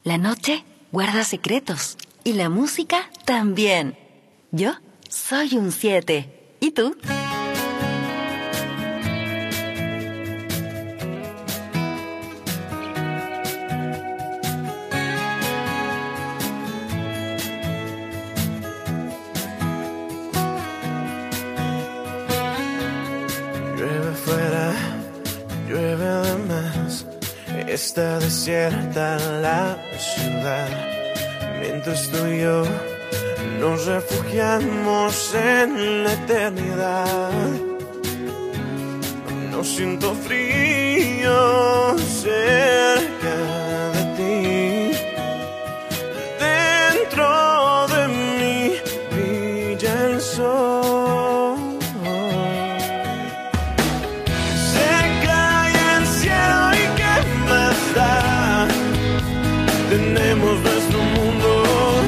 La noche guarda secretos y la música también. Yo soy un 7. ¿Y tú? Llueve fuera, llueve además. Está desierta la ciudad. Mientras tú y yo nos refugiamos en la eternidad. No siento frío cerca de ti. Dentro de mí brilla el sol. Se cae el cielo y qué más da. Tenemos nuestro mundo